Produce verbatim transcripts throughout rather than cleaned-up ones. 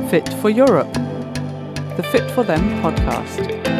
Fit for Europe, the Fit for Them podcast.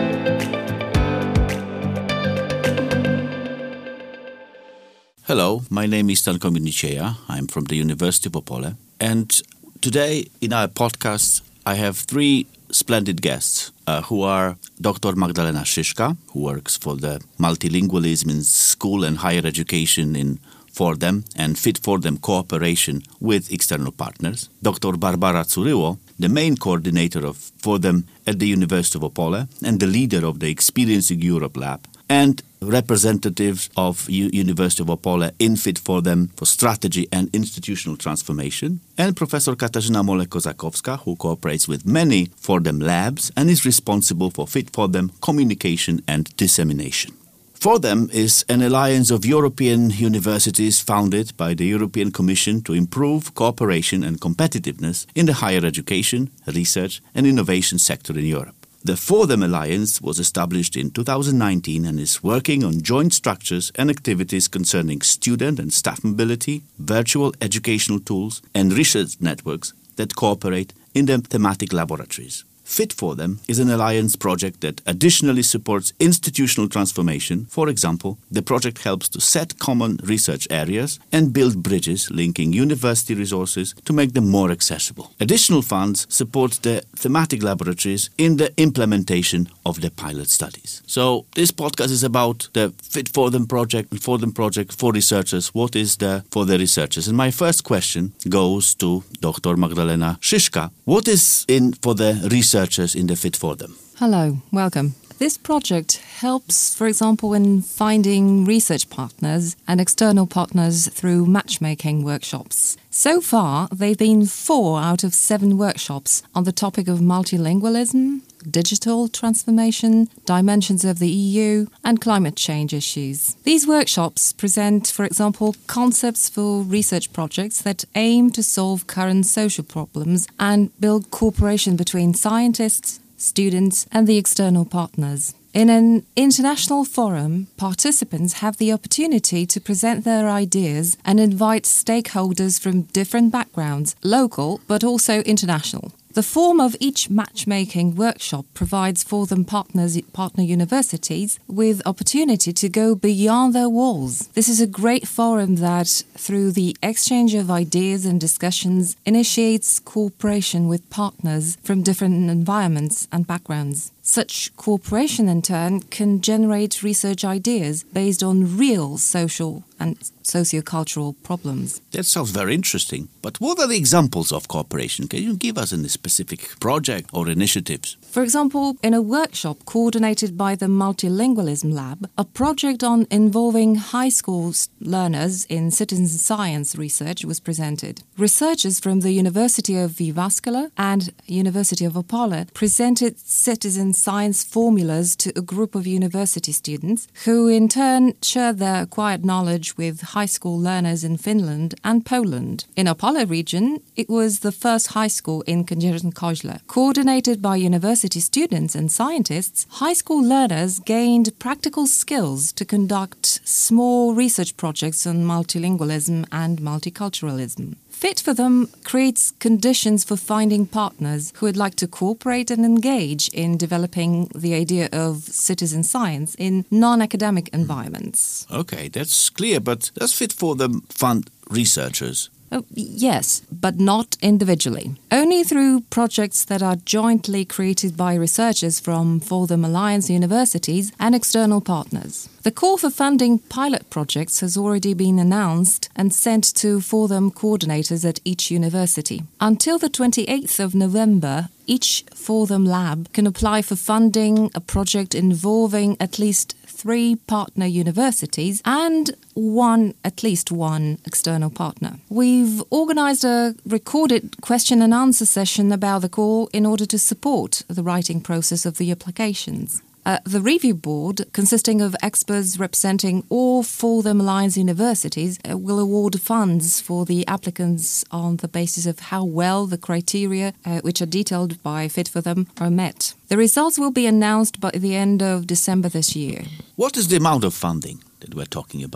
Hello, my name is Stanko Minicheja. I'm from the University of Opole. And today in our podcast, I have three splendid guests uh, who are Doctor Magdalena Szyszka, who works for the multilingualism in school and higher education in FORDEM and Fit for Them cooperation with external partners. Doctor Barbara Curyło, the main coordinator of FORDEM at the University of Opole and the leader of the Experiencing Europe Lab, and representatives of U- University of Opole in Fit for Them for strategy and institutional transformation, and Professor Katarzyna Molek-Kozakowska, who cooperates with many FORDEM labs and is responsible for Fit for Them communication and dissemination. FORDEM is an alliance of European universities founded by the European Commission to improve cooperation and competitiveness in the higher education, research and innovation sector in Europe. The FORDEM Alliance was established in two thousand nineteen and is working on joint structures and activities concerning student and staff mobility, virtual educational tools and research networks that cooperate in the thematic laboratories. Fit for Them is an alliance project that additionally supports institutional transformation. For example, the project helps to set common research areas and build bridges linking university resources to make them more accessible. Additional funds support the thematic laboratories in the implementation of the pilot studies. So this podcast is about the Fit for Them project, for them project for researchers. What is the for the researchers? And my first question goes to Doctor Magdalena Szyszka. What is in for the researchers? Researchers in the Fit for Them? Hello, welcome. This project helps, for example, in finding research partners and external partners through matchmaking workshops. So far, they've been four out of seven workshops on the topic of multilingualism, digital transformation, dimensions of the E U, and climate change issues. These workshops present, for example, concepts for research projects that aim to solve current social problems and build cooperation between scientists, students, and the external partners. In an international forum, participants have the opportunity to present their ideas and invite stakeholders from different backgrounds, local but also international. The form of each matchmaking workshop provides for them partners, partner universities with opportunity to go beyond their walls. This is a great forum that, through the exchange of ideas and discussions, initiates cooperation with partners from different environments and backgrounds. Such cooperation, in turn, can generate research ideas based on real social and socio-cultural problems. That sounds very interesting. But what are the examples of cooperation? Can you give us a specific project or initiatives? For example, in a workshop coordinated by the Multilingualism Lab, a project on involving high school learners in citizen science research was presented. Researchers from the University of Jyväskylä and University of Opole presented citizen science formulas to a group of university students who in turn shared their acquired knowledge with high school learners in Finland and Poland. In Opole region, it was the first high school in Kędzierzyn-Koźle. Coordinated by university students and scientists, high school learners gained practical skills to conduct small research projects on multilingualism and multiculturalism. Fit for Them creates conditions for finding partners who would like to cooperate and engage in developing the idea of citizen science in non-academic environments. Okay, that's clear, but does Fit for Them fund researchers? Oh, yes, but not individually. Only through projects that are jointly created by researchers from For Them Alliance universities and external partners. The call for funding pilot projects has already been announced and sent to For Them coordinators at each university. Until the twenty-eighth of November, each For Them lab can apply for funding a project involving at least three partner universities and one, at least one, external partner. We've organized a recorded question and answer session about the call in order to support the writing process of the applications. Uh, the review board, consisting of experts representing all For Them Alliance universities, uh, will award funds for the applicants on the basis of how well the criteria, uh, which are detailed by Fit for Them, are met. The results will be announced by the end of December this year. What is the amount of funding that we're talking about?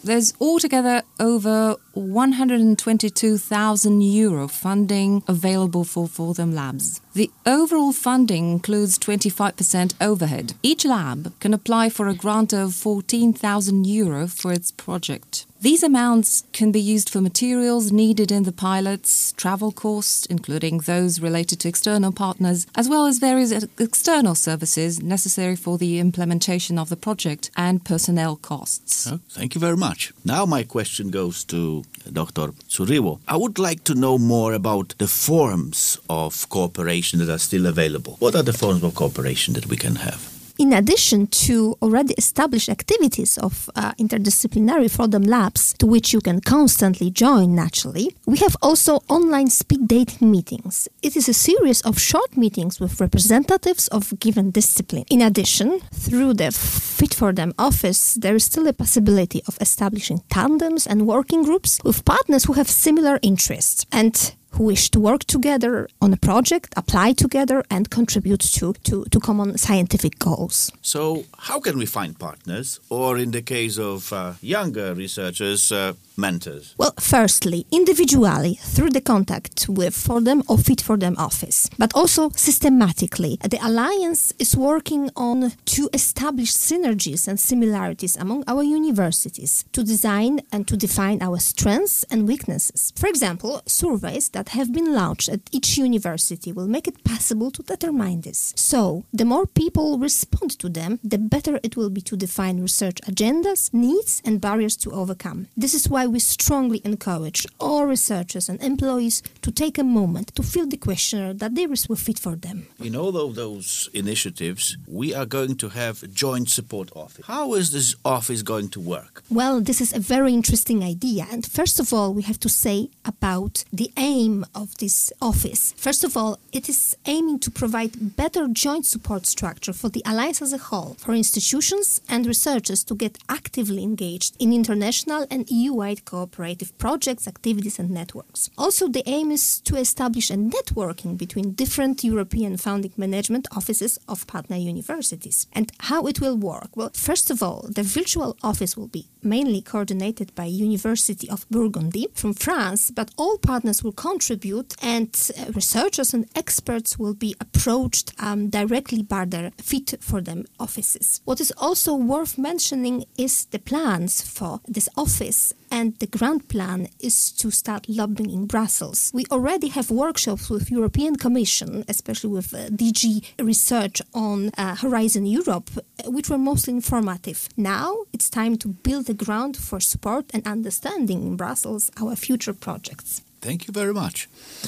There's altogether over one hundred twenty-two thousand euro funding available for Fordham Labs. The overall funding includes twenty-five percent overhead. Each lab can apply for a grant of fourteen thousand euro for its project. These amounts can be used for materials needed in the pilots, travel costs, including those related to external partners, as well as various external services necessary for the implementation of the project and personnel costs. Oh, thank you very much. Now my question goes to Doctor Tsuruo. I would like to know more about the forms of cooperation that are still available. What are the forms of cooperation that we can have? In addition to already established activities of uh, interdisciplinary Fordham Labs, to which you can constantly join naturally, we have also online speed dating meetings. It is a series of short meetings with representatives of given discipline. In addition, through the Fit for Them office, there is still a possibility of establishing tandems and working groups with partners who have similar interests and who wish to work together on a project, apply together, and contribute to, to, to common scientific goals. So how can we find partners, or in the case of uh, younger researchers, uh, mentors? Well, firstly, individually, through the contact with Fordham or Fit for Them office, but also systematically. The Alliance is working on to establish synergies and similarities among our universities, to design and to define our strengths and weaknesses. For example, surveys that have been launched at each university will make it possible to determine this. So, the more people respond to them, the better it will be to define research agendas, needs, and barriers to overcome. This is why we strongly encourage all researchers and employees to take a moment to fill the questionnaire that there is Fit for Them. In all of those initiatives, we are going to have a joint support office. How is this office going to work? Well, this is a very interesting idea. And first of all, we have to say about the aim of this office. First of all, it is aiming to provide better joint support structure for the Alliance as a whole, for institutions and researchers to get actively engaged in international and E U-wide cooperative projects, activities and networks. Also, the aim is to establish a networking between different European founding management offices of partner universities. And how it will work? Well, first of all, the virtual office will be mainly coordinated by University of Burgundy from France, but all partners will contribute and uh, researchers and experts will be approached um, directly by their Fit for Them offices. What is also worth mentioning is the plans for this office, and the grand plan is to start lobbying in Brussels. We already have workshops with European Commission, especially with uh, D G Research on uh, Horizon Europe, uh, which were mostly informative. Now it's time to build the ground for support and understanding in Brussels our future projects. Thank you very much.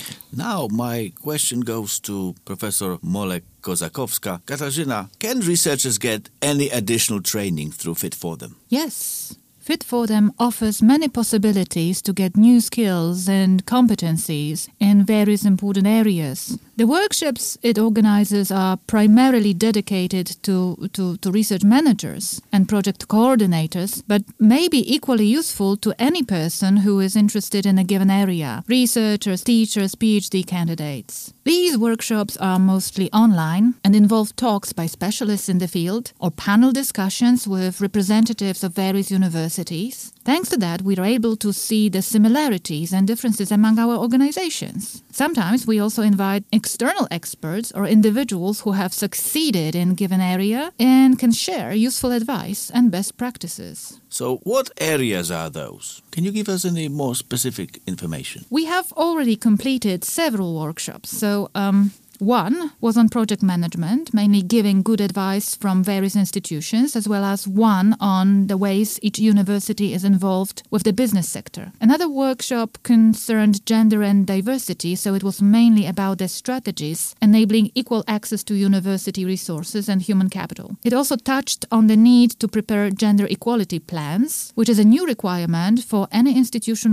Now my question goes to Professor Molek-Kozakowska. Katarzyna, can researchers get any additional training through Fit for Them? Yes. Fit for Them offers many possibilities to get new skills and competencies in various important areas. The workshops it organizes are primarily dedicated to, to, to research managers and project coordinators, but may be equally useful to any person who is interested in a given area, researchers, teachers, PhD candidates. These workshops are mostly online and involve talks by specialists in the field or panel discussions with representatives of various universities. Thanks to that, we are able to see the similarities and differences among our organizations. Sometimes we also invite external experts or individuals who have succeeded in a given area and can share useful advice and best practices. So what areas are those? Can you give us any more specific information? We have already completed several workshops, so um, one was on project management, mainly giving good advice from various institutions, as well as one on the ways each university is involved with the business sector. Another workshop concerned gender and diversity, so it was mainly about the strategies enabling equal access to university resources and human capital. It also touched on the need to prepare gender equality plans, which is a new requirement for any institutional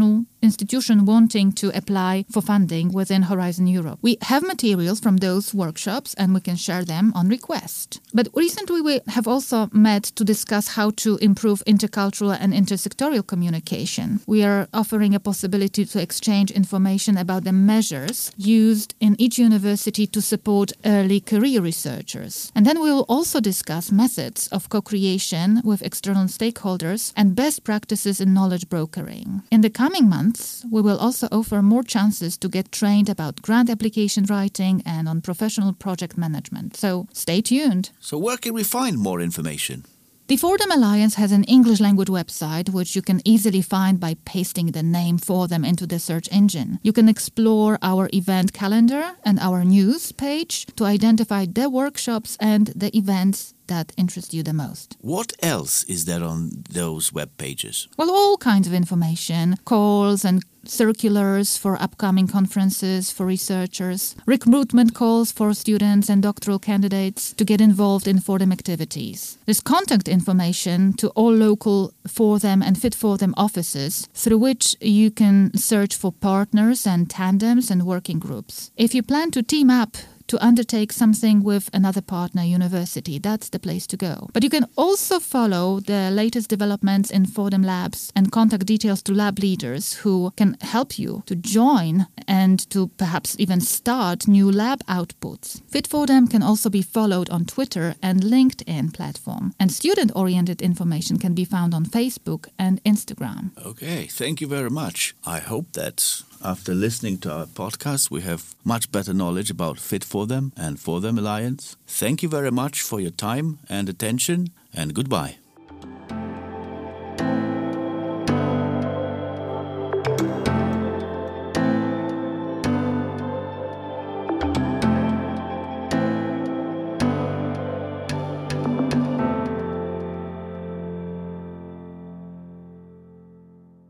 institution wanting to apply for funding within Horizon Europe. We have materials from those workshops and we can share them on request. But recently we have also met to discuss how to improve intercultural and intersectorial communication. We are offering a possibility to exchange information about the measures used in each university to support early career researchers. And then we will also discuss methods of co-creation with external stakeholders and best practices in knowledge brokering. In the coming months, we will also offer more chances to get trained about grant application writing and on professional project management. So stay tuned. So where can we find more information? The Fordham Alliance has an English language website which you can easily find by pasting the name Fordham into the search engine. You can explore our event calendar and our news page to identify the workshops and the events that interest you the most. What else is there on those web pages? Well, all kinds of information, calls and circulars for upcoming conferences for researchers, recruitment calls for students and doctoral candidates to get involved in Fordham activities. There's contact information to all local Fordham and Fit Fordham offices through which you can search for partners and tandems and working groups. If you plan to team up to undertake something with another partner university, that's the place to go. But you can also follow the latest developments in Fordham Labs and contact details to lab leaders who can help you to join and to perhaps even start new lab outputs. Fit Fordham can also be followed on Twitter and LinkedIn platform. And student-oriented information can be found on Facebook and Instagram. Okay, thank you very much. I hope that after listening to our podcast, we have much better knowledge about Fit Fordham and Fordham Alliance. Thank you very much for your time and attention, and goodbye.